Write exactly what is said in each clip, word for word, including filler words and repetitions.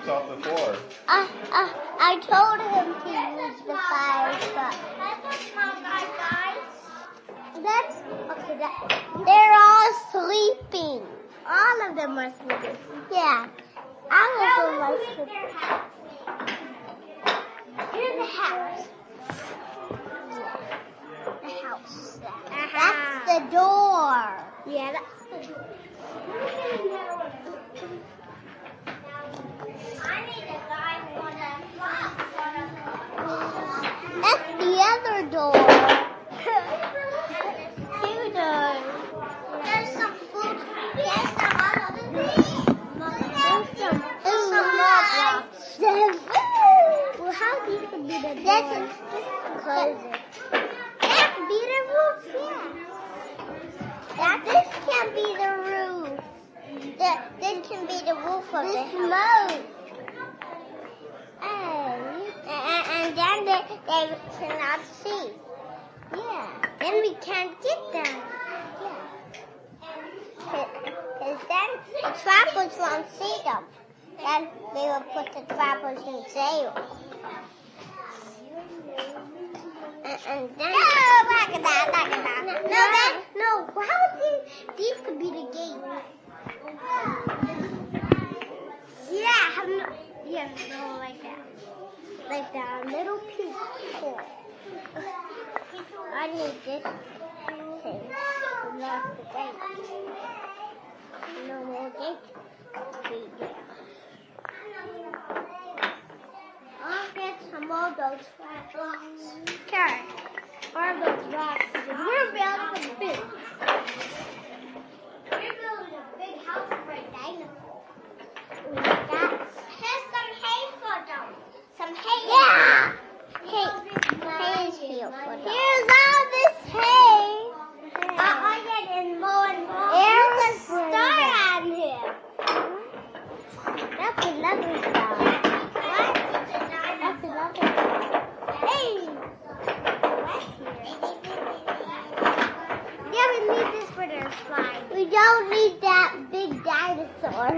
points off the floor. Uh, uh, I told him to use the fire truck. That's okay. That, they're all sleeping. All of them are sleeping. Yeah. All of them are sleeping. Here's the house. The house. Uh-huh. That's the door. Yeah, that's the door. That's the other door. Two doors. There's some food. There's some other things. There's some, there's some more blocks. Well, how deep could be the door? Close it. That could be the roof, yeah. That, this can be the roof. That, this can be the roof of this the house. Smoke. And, and then they, they cannot see. Yeah. Then we can't get them. Yeah. Because then the trappers won't see them. Then we will put the trappers in jail. And, and then... No, back at that, back at that. No, no, that, no. How would these, these could be the gate? Yeah, have no, yeah, no, like that. Like that little people. I need this thing. Not the gate. No more gate. I'll get some of those rocks. Okay. Or those rocks. We're building a big. We're building a big house for a dinosaur. Here's some hay for them. Some hay. Yeah. Hay. Hay is here for them. Here's all this hay. Uh, I get in more and more. There's a star on here. That's another star. What? That's another star. Hey. Yeah, we need this for their slide. We don't need that big dinosaur.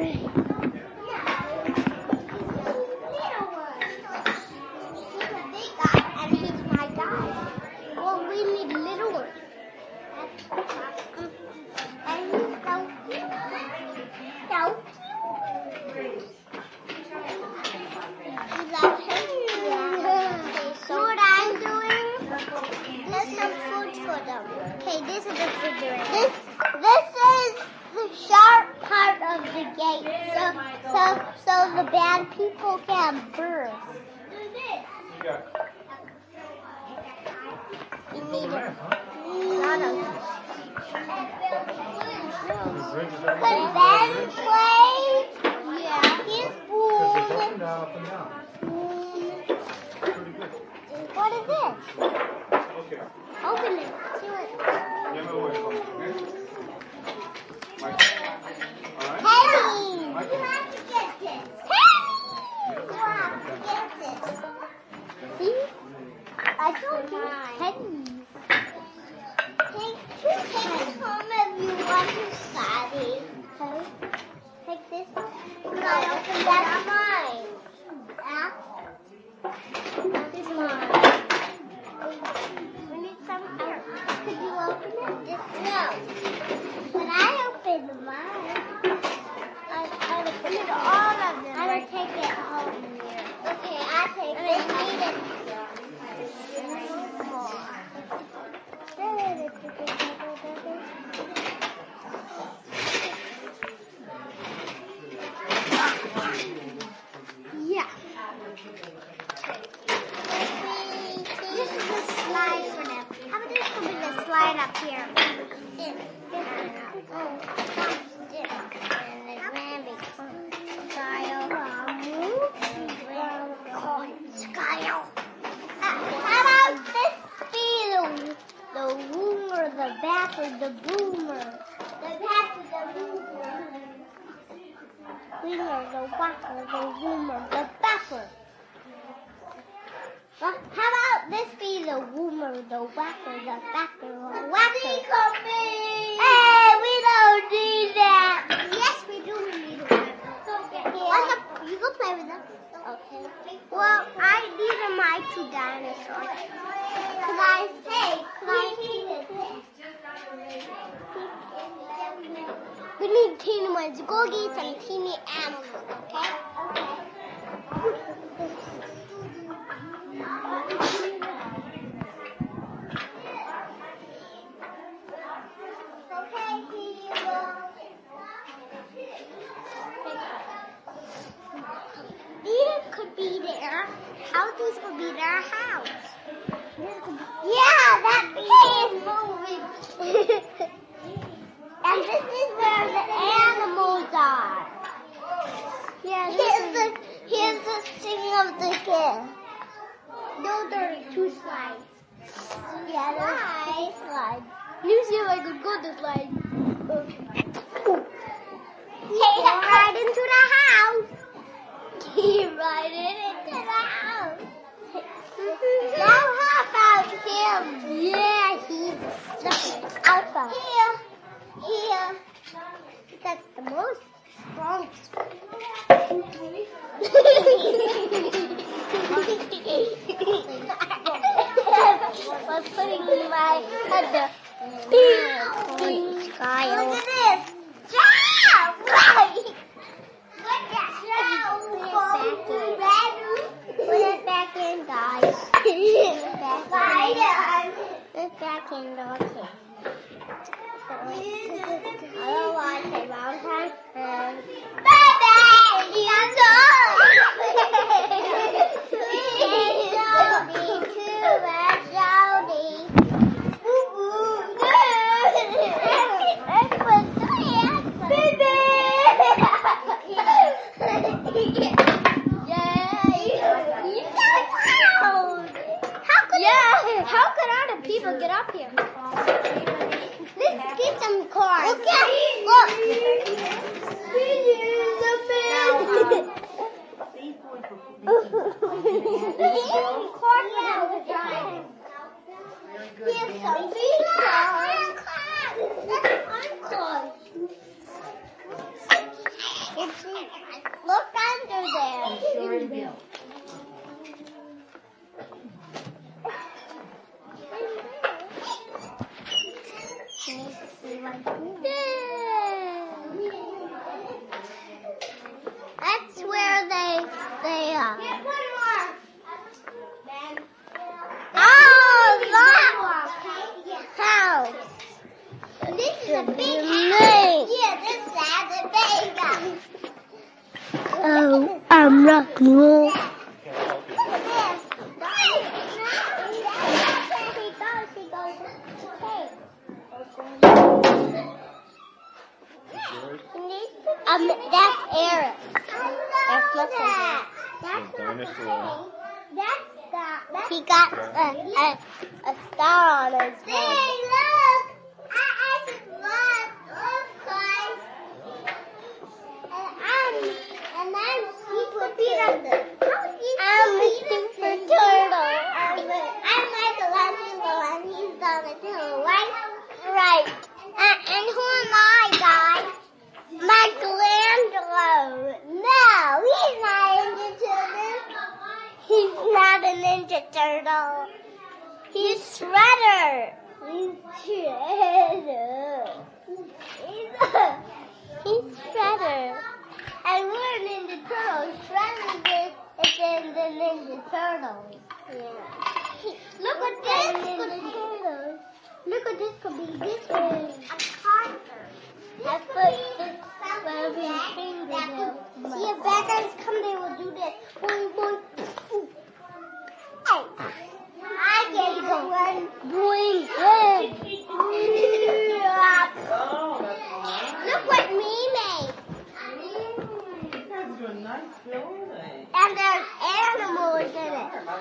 Okay, this is the refrigerator. This, this is the sharp part of the gate, so, so, so the bad people can burst. You need a lot of. Could Ben play? Yeah, he's bored. What is this? Okay. Open it. See what? Penny! You have to get this. Penny! You have to get this. See? I told you Penny. Take, take this home if you want to study. Okay? Take this. Can I open that? That's mine. That is mine. We need some here. Could you open it? Just no. But I opened mine. I, I opened all of them. I will take it home here. Okay, I'll take it. I need it. More. Yeah. This is the slide for them. How about this could be the slide up here? This. This. Oh, that's this. And the rabbit. Skyle. Skyle. How about this be the, the woomer, the backer, the boomer? The backer, the boomer. Wiener, the whacker, the woomer, the backer. Well, how about this be the woomer, the whacker, the backer, the whacker? Hey, we don't need that. Yes, we do need that. You go play. okay with that? Okay. Well, I need a my two dinosaurs. Could I say? Could I We need teeny ones. Go get some teeny animals, okay? Okay, teeny ones. These could be there. How these could be their house? Yeah, that is moving. And this is where the animals are. Yeah, here's the here's the thing of the kid. No, there are two slides. Yeah, there's two slides. Let me see if I could go this slide. Take it right into the house. Keep riding into the house. Now how about him? Yeah, he's the alpha. Here, here. That's the most strongest. I'm putting my head up. Look at this. Jump! Right. Put it back in, guys. Put it back in. Put it back in, okay. Otherwise, a long time. Bye-bye! Yes, how could other people get up here? Let's get some cars. Look at look. Here's some Look under there. That's where they they are. Oh, that house. This is a big house. Yeah, this is a big house. Oh, I'm rock and roll. Look at this. Um, that's Eric. That's that. That's a dinosaur. That's that. He got a, a, a star on his head. Hey, look! I, I just love, look, guys. And I'm, and I'm Super Peter. I'm a Super Turtle. I'm, I'm Michelangelo, and he's Donatello, right? Right. Uh, and who am I, guys? Michelangelo. No, he's not a Ninja Turtle. He's not a Ninja Turtle. He's Shredder. He's Shredder. He's, he's Shredder. And we're Ninja Turtles. Shredder is, is in the Ninja Turtles. Yeah. Look at this. Look at this. Could be this one. A Carter. I put this where we finger them. See, if bad guys come, they will do this. Boing, boing. Hey, I get to one. Boing, boing. Look what me made. That's a nice building. And there's animals in it.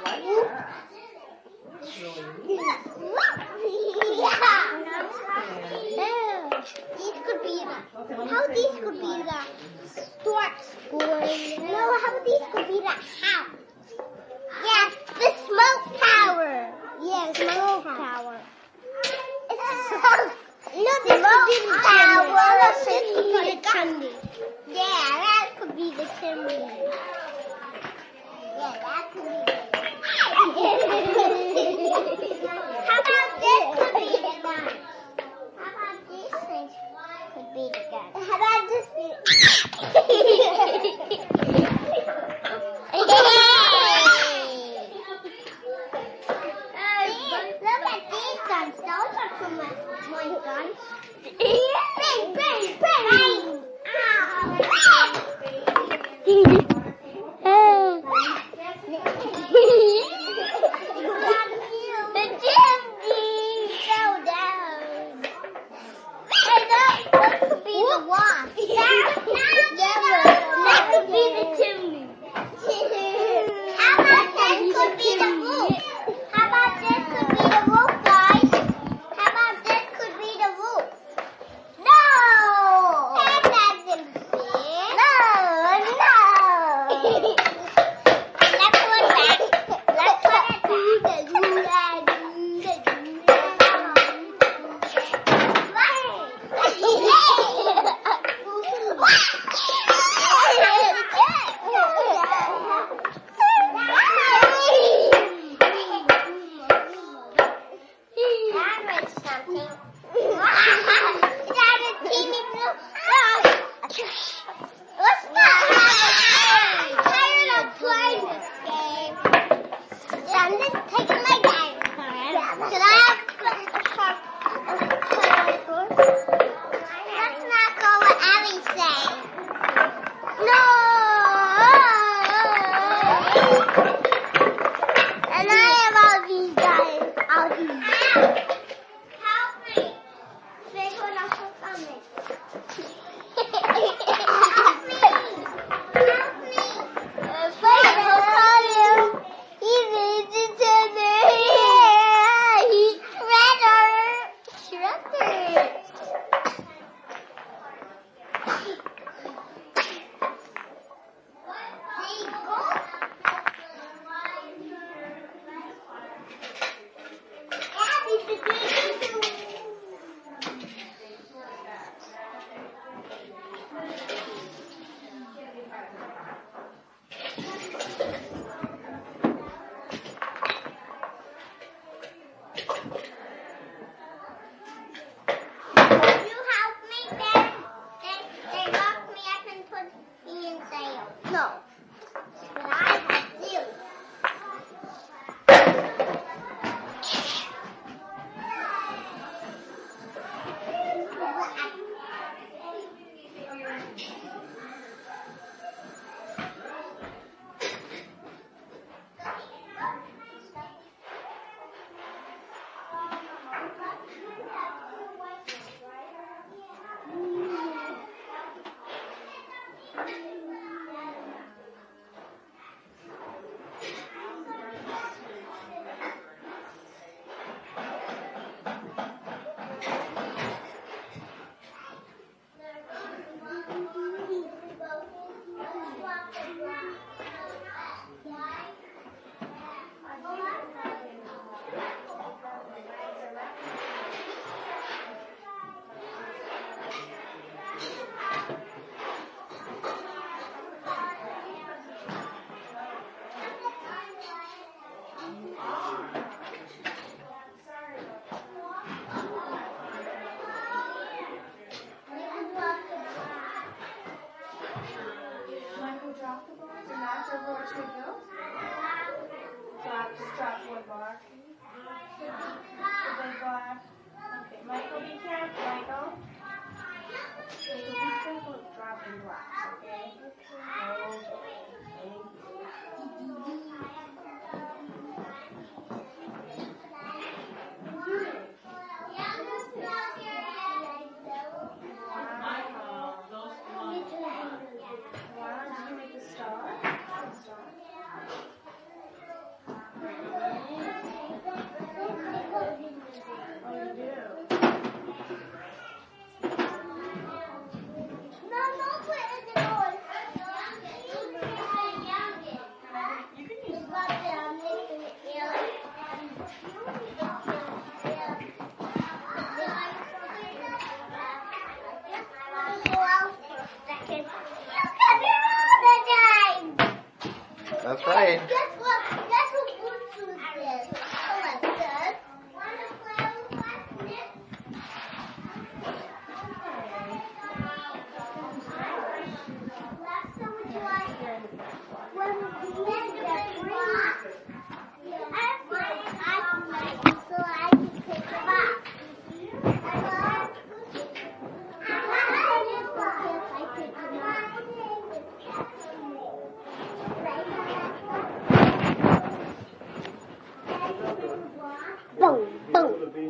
Yeah. These could be the, how these could be the stork school. No, how these could be the house. Yeah, the smoke tower. Yeah, smoke tower. It's a smoke. No, the smoke tower. This could be the chimney. Yeah, that could be the chimney. Yeah, that could be the How about this could be the gun? How about these things could be the gun? How about this be Look at these guns. Those are some of my guns. Bang, bang, bang. The chimney fell down. Hey, that, that could be the wasp. That, that could be the chimney. How about this could be the roof? How about this could be the roof, guys? How about this could be the roof? No! That doesn't fit. No, no. Let's put it back. Let's put it back.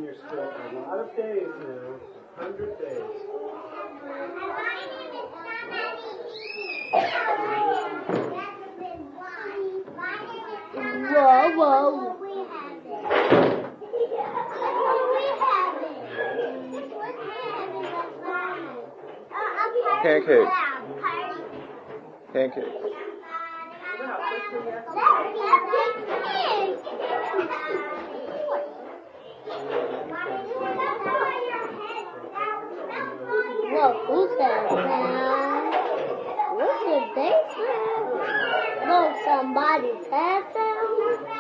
There's still a lot of days now. A hundred days. Whoa, whoa. Pancakes. Pancakes. Look, who's that now? Look at this now. Look, somebody's head down.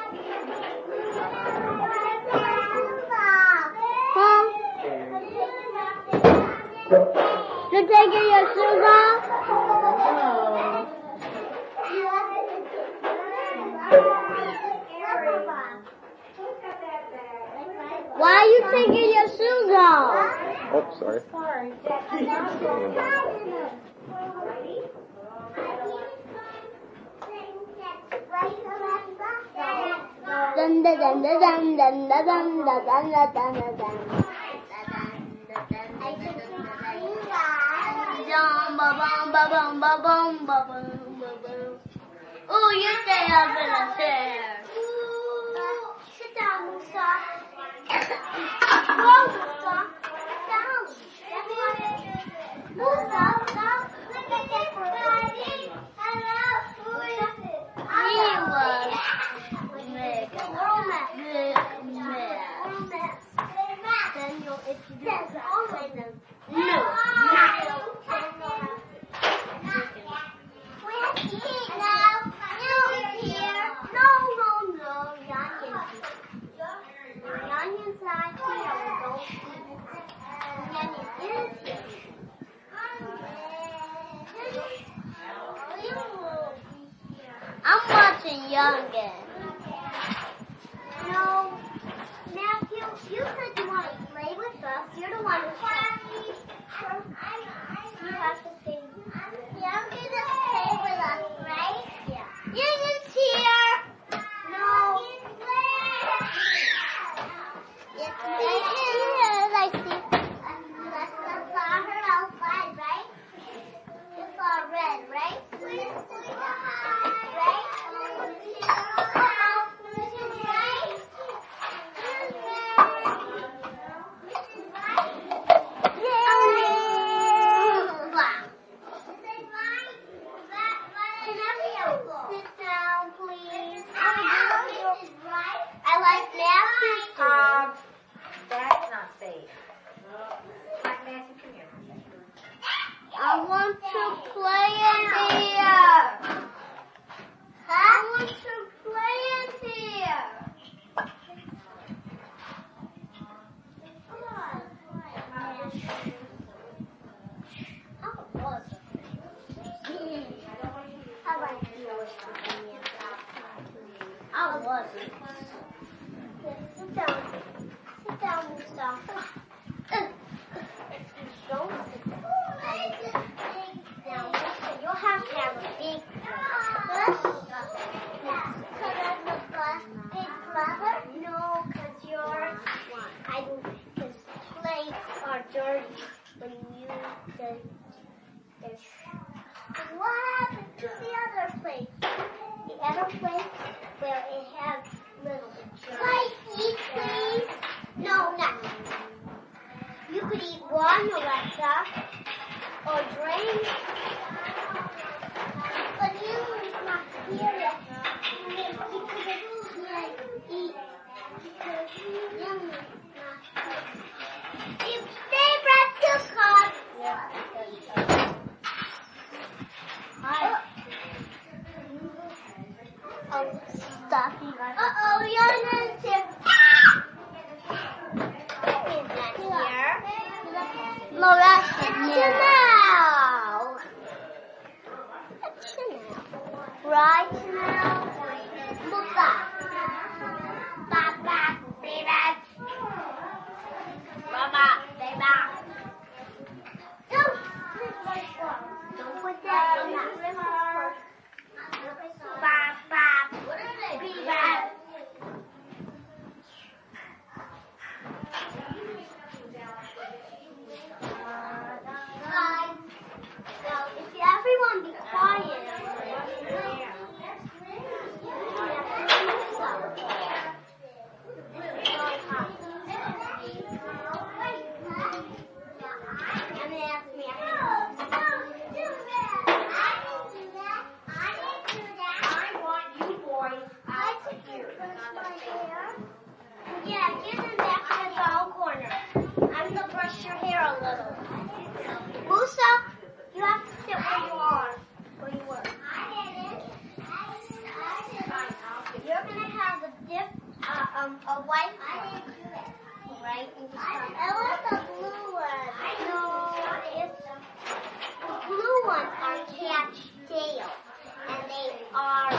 Huh? You're taking your shoes off? Why are you taking your shoes off? Oh, sorry. Sorry. Dun dun dun dun dun dun dun dun dun dun dun dun dun. Oh, you stay up in the chair. Sit down, Musa. Go, Musa. Sit down. Musa, stop. Look at this, buddy. Hello. Who is it? He was Mick. Mick. Daniel, if you do it, I'll play them. No. I'm watching Youngin. No, Matthew, you said you want to play with us. You're the one who said you have to play. Youngin is play with us, right? Yeah. Youngin's here. No. It's here. I see. Let's saw her outside, right? You saw red, right? Um, that's not safe. Like Matthew, come here. I want to play in here. I want to play in here. Come on. I like yours. I wasn't. Sit down. Sit down, Musa. Don't sit down. Now, Musa, you'll have to have a big big brother? No, because you're, I don't, because plates are dirty when you did this. What happened to the other plate? The other plate, well, it has little plate, eat, please. No, nothing. You could eat one, Alexa, or drink. But you is not here yet. You could like, eat because you is not here. You stay back to card. Hi. Oh, stop. Uh-oh, you're not here. No, that's Chanel. That's Chanel. Right, Chanel? Look up. Back, back, baby. Baba, baby. Don't. Don't put that in that. Bop, bop. Baby. right? I want the blue one. No, it's the blue ones are catch-tail, and they are.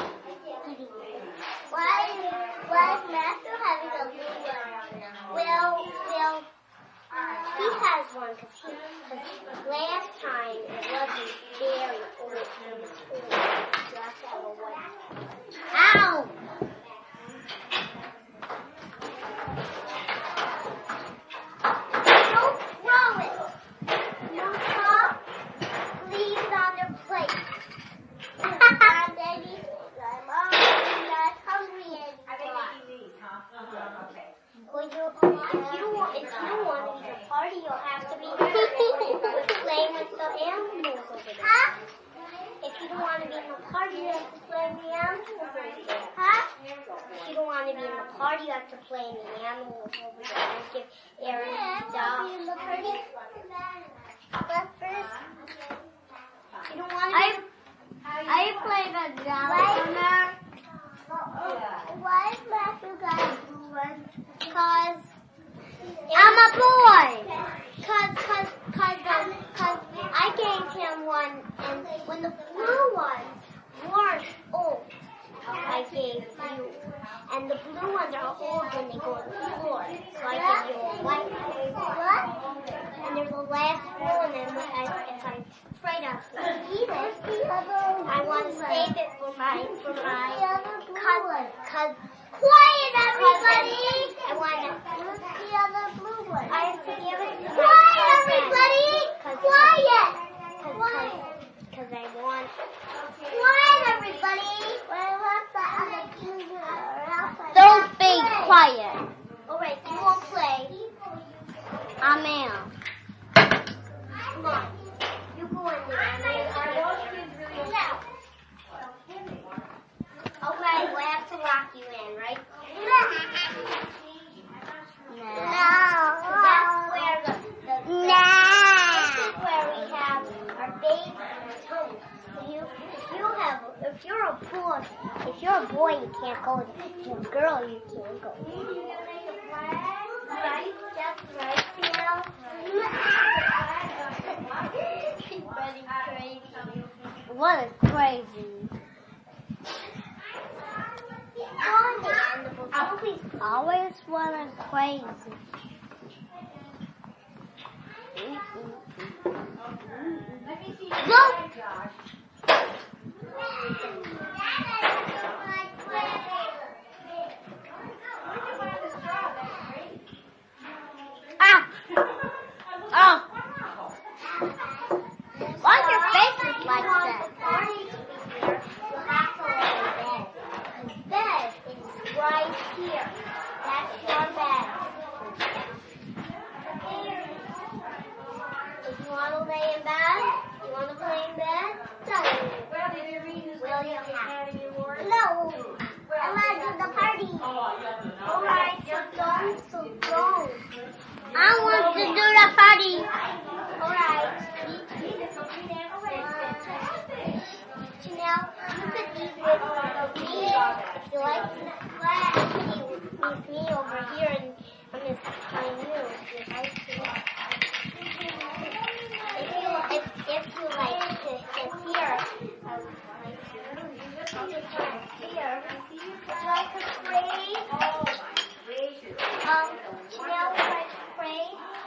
Why? Why is Matthew having a blue one? Well, well, he has one because he. Cause last time it wasn't very old in the school. You have to have a white. Ow! Don't throw it. You stop. Leave it on their plate. And then you I'm not hungry anymore. Well, you, if you want, if you want to eat a party, you'll have to be playing with the animals over there. Huh? If you don't want to be in the party, you have to play in the animals over there. Huh? If you don't want to be in the party, you have to play in the animals over there. And give Aaron stuff. Yeah, be in the party. But first, you don't want to. I I play the governor. Why is Matthew got a blue one? Cause I'm a boy. Cause, cause, cause, um, cause I gave him one, and when the blue ones weren't old, I gave you, and the blue ones are old when they go to the floor, so I gave you a white one. What? And there's a last one, and I, if I afraid of eat it, I want to save it for my, for my cousin, cause. Quiet, everybody! I want to look the other blue one. I have to give it to Quiet, everybody! Quiet! Because I want... Quiet, everybody! I want the other blue one. Don't be quiet. Alright, you won't play. I'm in. Come on. You go in there. Are those kids really out? Okay, we'll have to lock you in, right? No. No. So that's where the, the, the no. This is where we have our baby toes. So you, if you have, if you're a boy, if you're a boy, you can't go. If you're a girl, you can't go. Right? That's right, you know. Really crazy. What is crazy? Always, always want to crazy. Go! Ah! Oh! Why your face is like that? Right here. That's your bed. If you want to lay in bed, you want to play in bed, so will you have? No. I want to do the party. Alright, so don't, so don't. I want to do the party. Alright. Now, you could eat with me if you like. With me over here and I'm just telling you if you like to. If you, if, if you like to sit here, I'll just sit here. Would you like to pray? Um, Janelle, would you like to pray?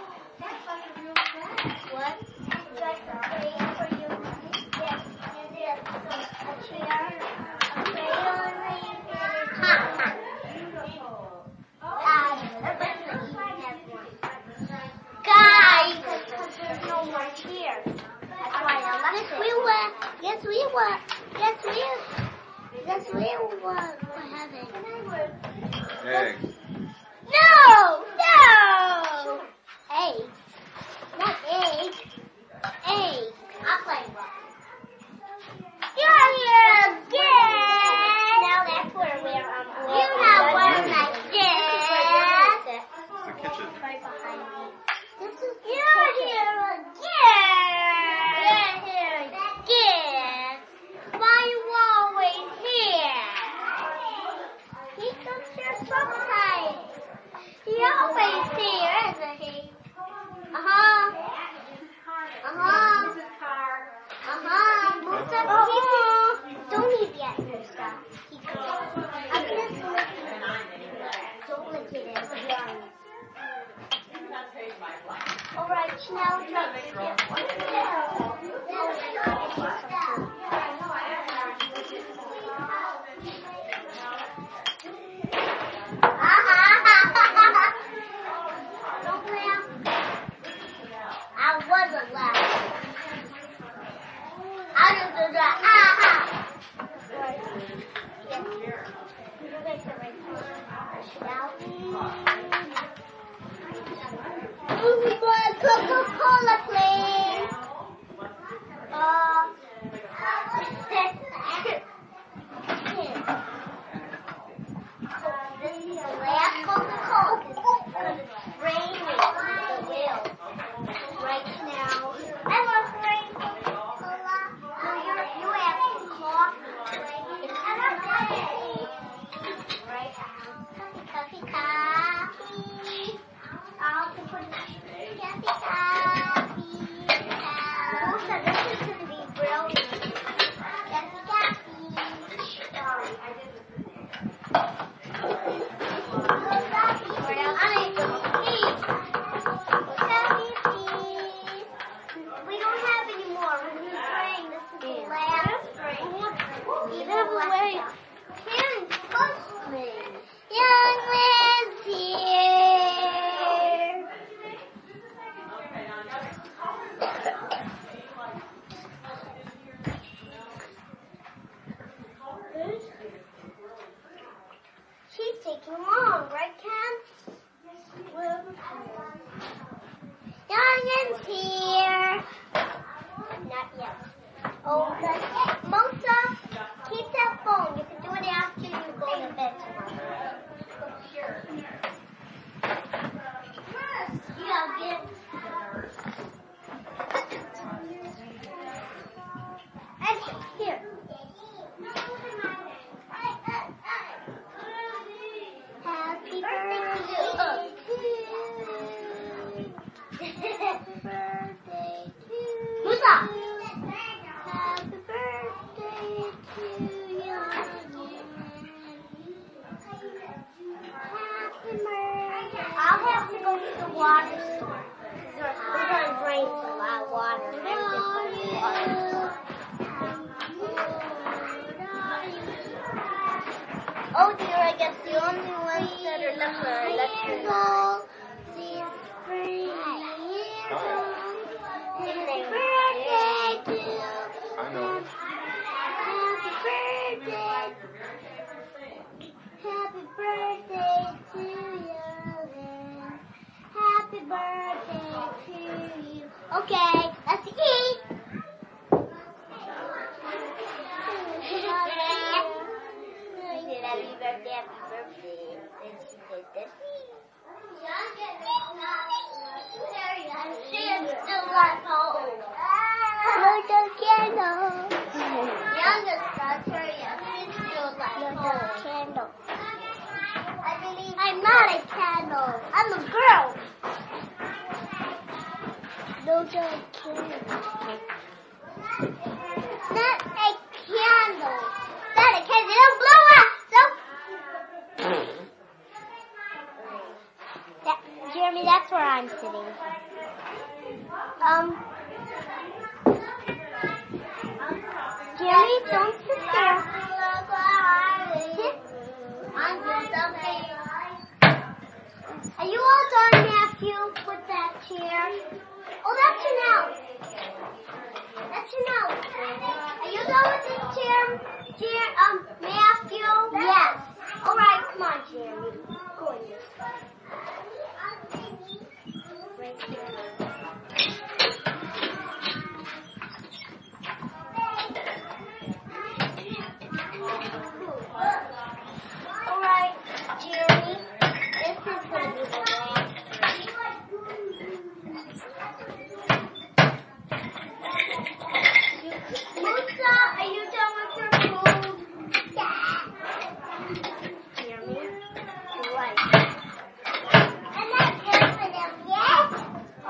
What? Would you like to pray for you? Yes, yes, a chair, a prayer. Ha ha. Guys, because there's no more chairs. That's why I left it. We were. Yes, we were. Yes, we. Yes, we were. We're having Eggs. No, no. Egg. Not egg. Egg. I'll play one. You're here again. Now that's where we're um. You have one like this. It's the kitchen. Right behind me. This is You're here again. You're here again. Why are you always here? He comes here sometimes. He always here. Watch now. Try to get one down. Don't laugh. I wasn't laughing. I just did that. Ah, ah. Coca-Cola, please. Uh, this is the last Coca-Cola because it's raining. The wheel right now. I love rain Coca-Cola. No, you're you have coffee. I love coffee. Right now. Coffee, coffee. I'll put coffee, coffee. Also, this is going to be brilliant. Coffee, coffee. Sorry, I didn't. I need some tea. Coffee, please. We don't have any more. We're going to train. This is the last train. Even away. Can't push me. Young man's here. She's taking long, right, Ken? Youngin's here. Not yet. Oh, that's it. Mosa, keep that phone. You can do it after you go to bed tomorrow. Sure. You gotta get. Actually, here. Happy birthday to you. Happy birthday to you. Who's up? Happy birthday to you. Happy birthday. I'll have to go to the water store. We're going to drain a lot of water. Oh dear, I guess the only ones that are left are electrical. These three years old. Happy birthday to you. I know. Happy birthday. Happy birthday to you. Happy birthday to you. Okay, let's eat. Happy birthday, happy birthday. And she did this. She is still at home. Look the candle. Youngest daughter, yes, she's still at home. Look the candle. I believe I'm not a candle. I'm a girl. Look the candle. Not a candle. Not a candle. It'll blow up. That, Jeremy, that's where I'm sitting. Um, Jeremy, don't sit there. Sit. Are you all done, Matthew, with that chair? Oh, that's your nose. That's your nose. Are you done with this chair, chair um, Matthew? Yes. All right, come on, Jeremy. Go in this way. Right there. All right, Jeremy. This is going to be the last. Musa, are you done with your food? Yeah. Jeremy, right. I'm not done with them yet.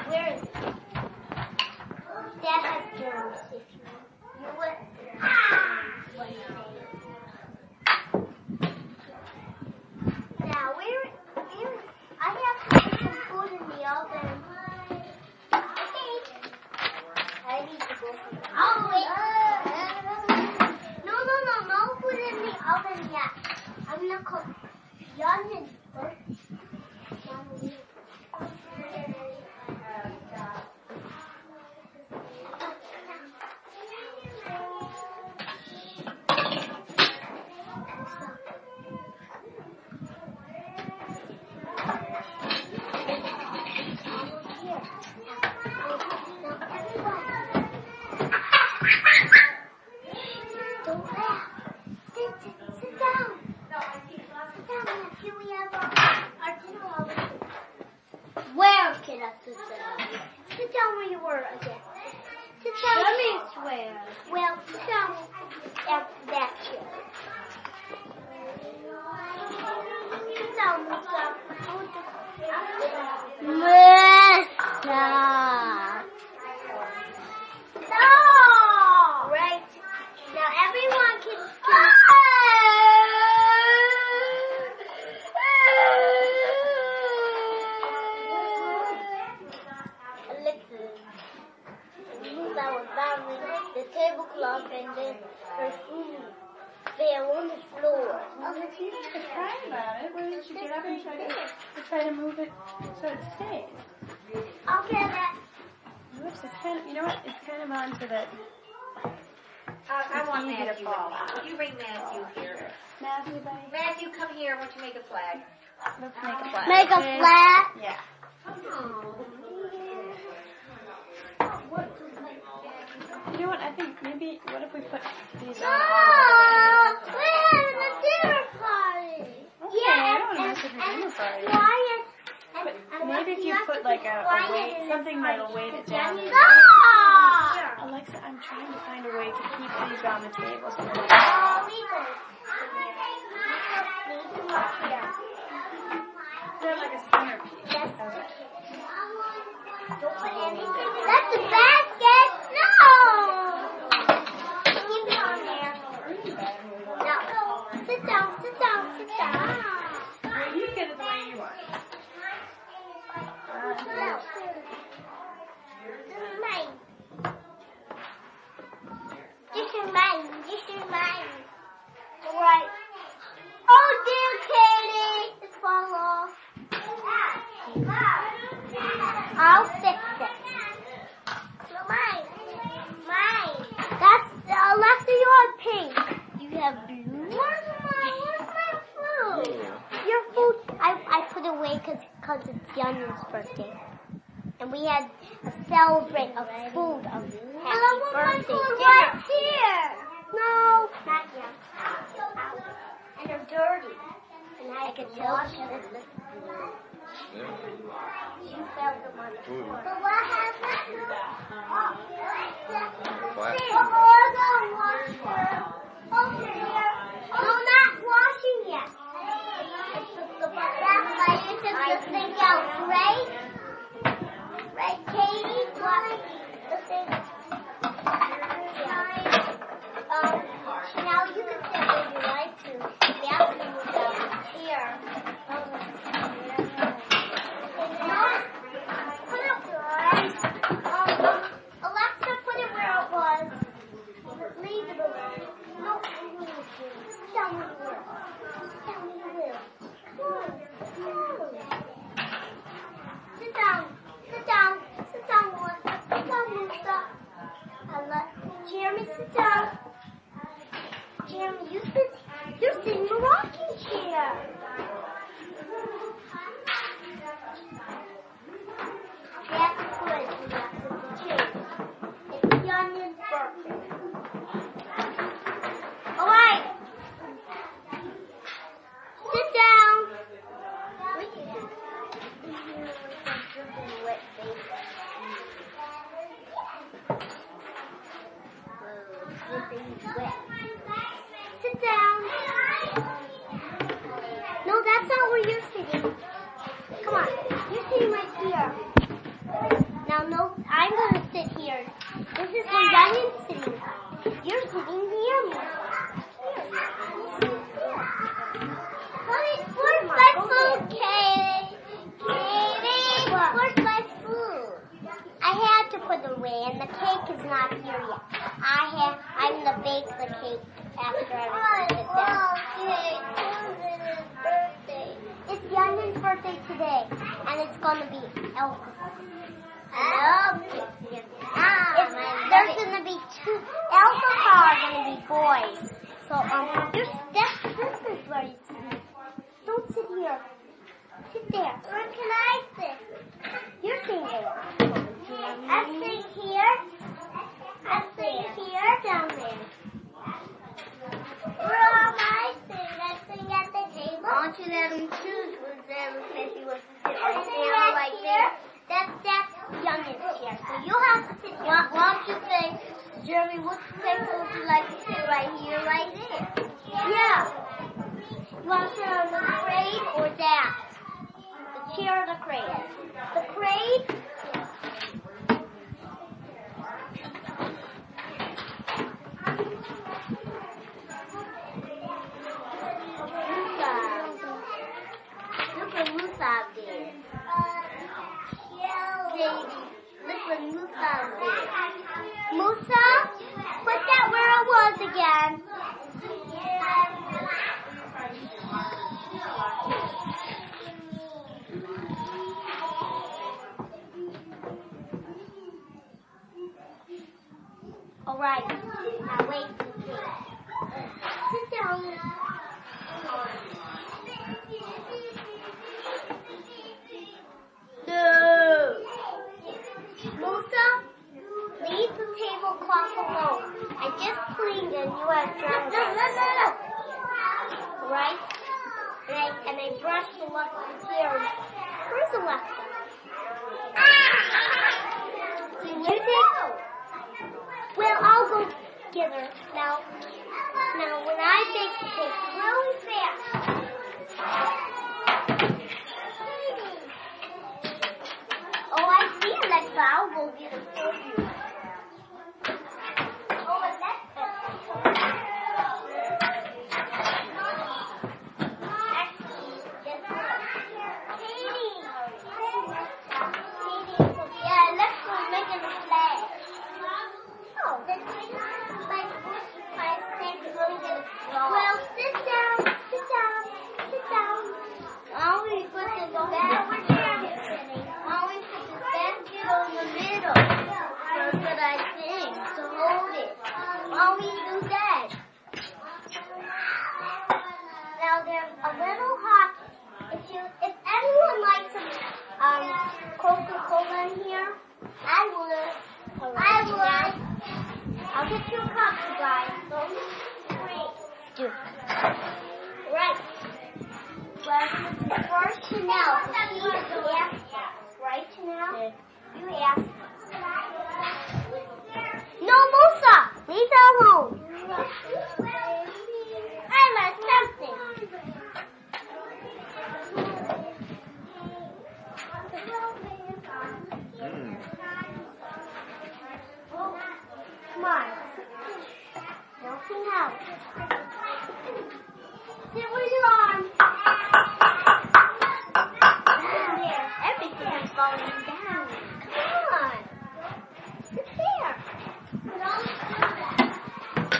Where is it? Dad has germs. If you, you would. Now, where, where? I have to put some food in the oven. Okay. I need to go. Oh wait. No, no, no, no food in the oven yet. I'm gonna cook onions first. Don't laugh. Sit, sit down. Sit down, Matthew. We have our, our dinner already. Where can I sit down? Sit down where you were again. Sit down. Let me swear. Well, sit down at that chair. Sit down, Musa. Musa. No! Right. Now everyone can... Musa was bouncing the tablecloth and then her food fell on the floor. Well, the teacher was crying about it. Why didn't you get up and try to, to try to move it so it stays? I'll get that. Whoops, it's kind of, you know what? It's kind of on so that Uh, I it's want easy to Matthew. fall out. Would you bring Matthew here? Matthew, buddy, Matthew, come here. I want you to make a flag. let's make a flag. Make a okay? flag. Yeah. You know what? I think maybe, what if we put these on all Oh, we're having a dinner party. Okay, I don't want to mess with your dinner party. Quiet. But maybe if you put like a, a weight, something that'll weight it down. No! Alexa, I'm trying to find a way to keep these on the table so they're Oh, not- we go. they're like a centerpiece. Yes. Okay. Don't put anything. That's the basket. No. Keep it on there. No. Sit down. Sit down. Sit down. Well, you get it the way you want. No. This is mine. This is mine. This is mine. Right. Oh dear, Katie. It's fall off. I'll fix it. No, mine. Mine. That's Alexa, you're on pink. You have blue. Where's my, where's my food? Your food, I, I put away because cause it's Young's birthday. And we had a celebrate of food of happy birthday dinner. Right here. No, not yet. And they're dirty. And I can wash them. You fell them on the floor. But what happened? Oh, Flat. oh, the washer. Over here. No, not washing yet. That's why you took the thing out, right? Right, Katie? What? The thing. Um, now you can sit where you like to. The apple was down here. Put it where um, Alexa, put it where it was. Leave it alone. No, sit down where you will. Sit down where you will. Come on, sit down. Sit down. Sit down, Melissa. Sit down, Melissa. And let Jeremy sit down. Jeremy, you sit. You're sitting in the rocking chair. That's good. That's the chair. It's Young's birthday. All right. Sit down. Wet face. Wet. Sit down. No, that's not where you're sitting. Come on. You're sitting right here. Now, no, I'm going to sit here. This is where Youngin sitting. You're sitting near me. Mommy, where's my food, Katie? Katie, where's my food? I had to put it away, and the cake is not here yet. I have, I'm going to bake the cake after everyone sits down. It's Youngin's birthday today, and it's going to be alcohol. Okay. It's, there's going to be two, alcohol are going to be boys. So, um, there's, that's, this is where you sit. Don't sit here. Sit there. Where can I sit? You're sitting there. I sit here. I sit here. Down there. Where am I sitting? I sit at the table. Why don't you let him choose whichever place he wants to sit? Right there or right there? That's, that's Youngin's chair. So you'll have to sit here. Why, why don't you say, Jeremy, which place would you like to sit? Right here, right there? Yeah. You want to sit on the crate or that? The chair or the crate? The crate? Musa. Look at Musa up there. Baby, look what Musa up there. Musa, put that where it was again. All right. Now wait. Sit down. No. Musa, leave the tablecloth alone. I just cleaned and you have germs. No, no, no, no. Right? And I, and I brushed the Alexa's hair. Where's Alexa? Did you take? Well, I'll go get her. Now, now when I bake the cake really fast. Oh, I see Alexa. I'll go get her for you. Oh, Alexa. Actually, guess what? Katie. Katie. Yeah, Alexa's making a flag. Oh, then my my snake is going to get a straw. Well, sit down, sit down, sit down. Why don't we put this basket? Why don't we put this basket on the middle? So that I think to hold it. Why don't we do that? Now there's a little hot. If you, if anyone likes some um Coca-Cola in here, I would. I would. I'll get you a cup, you guys. Don't wait. Do. Right. Well, first Chanel. You ask, right, Chanel? You ask. No, Musa! Leave her alone. I learned something. Mm. Come on. Nothing else. Sit where you are. There. Everything is falling down. Come on. Sit there. Put on the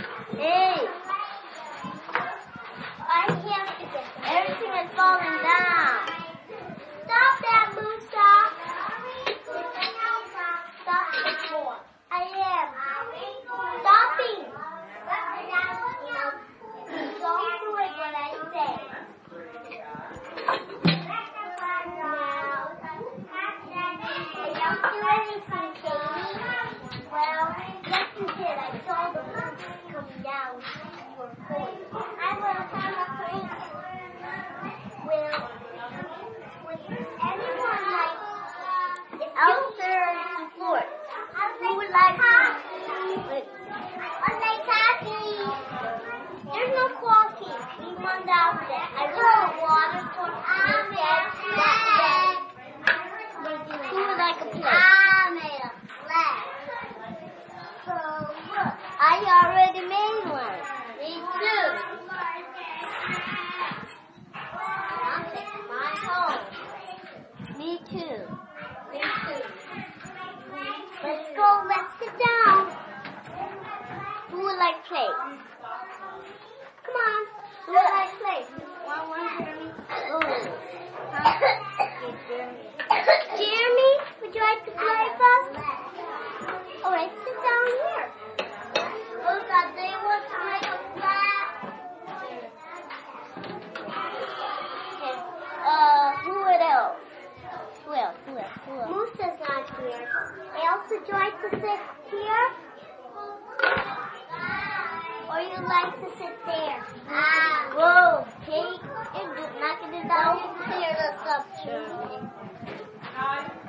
Jeremy, would you like to play with us? Alright, sit down here. Rosa, do you want to make a flag? Okay. Uh, who else? Who else? Who else? Who else? Moosa's not here. Elsa, would you like to sit here? Or you like to sit there? Ah, whoa, okay. You're not going to down here. Let's up, Jeremy.